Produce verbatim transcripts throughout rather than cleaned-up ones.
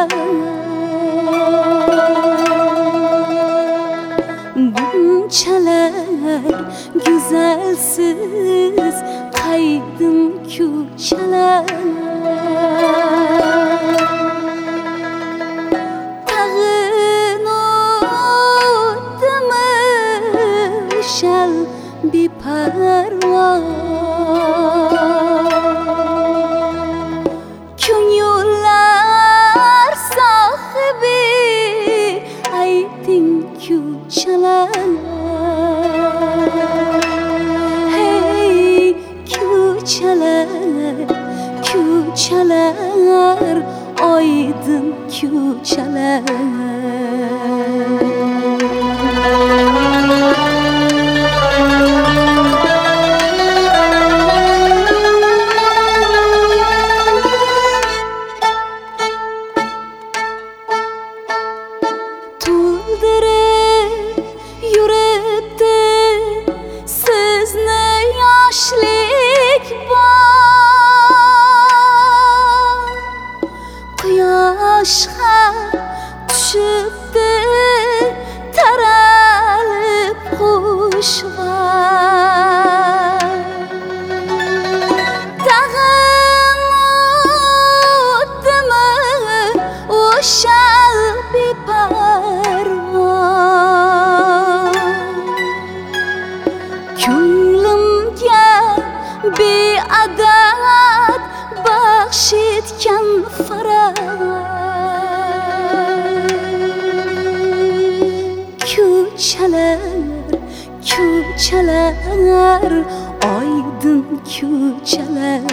ko'chalar bunchalar güzelsiz qaydin ko'chalar tag'in o'tdimi shal beparvo ko'ngillar sohibi ayting ko'chalar hey ko'chalar ko'chalar oydin ko'chalar Quyoshga tushibdi taralib qushlar tag'in o'tdimi o'shal beparvo ko'nglimga beadad baxsh etgan faraq ko'chalar ko'chalar oydin ko'chalar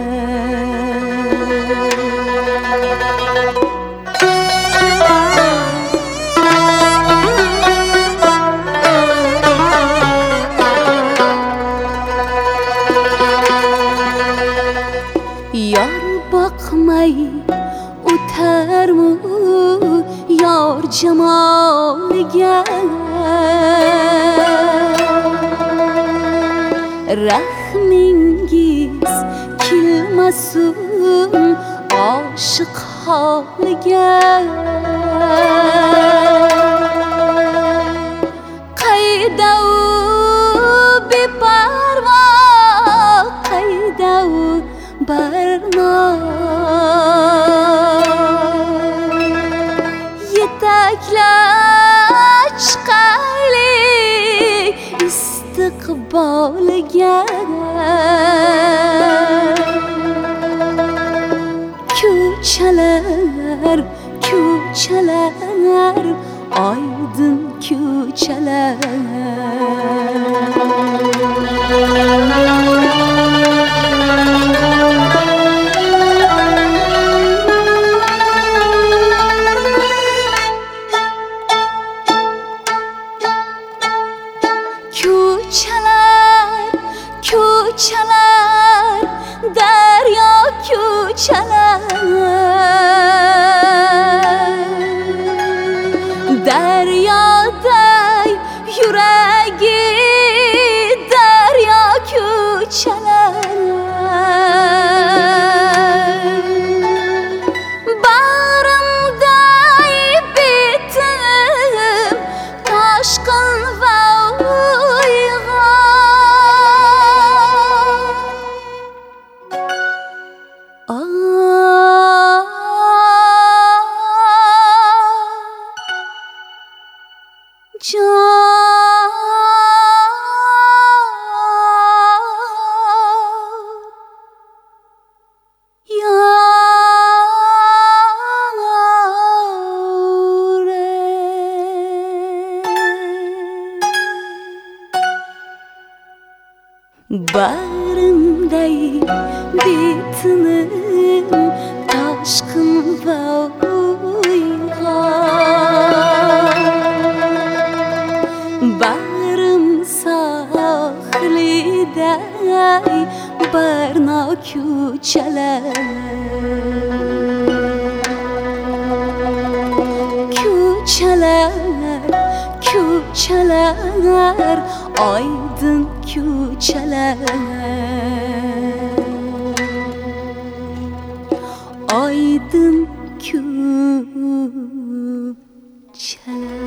yor boqmay o'tarmu yor jamoliga rahmingiz kelmasin oshiq holiga qayda u beparvo qayda u barno yetaklab chiqaylik istiqboliga ko'chalar ko'chalar oydin ko'chalar ko'chalar ko'chalar daryo ko'chalar daryoday yuragi daryo ko'chalar bag'rimday betim toshqin va bag'rimday betinim toshqin va uyg'on bag'rim sohiliday barno ko'chalar ko'chalar ko'chalar oydin ko'chalar oydin küçələr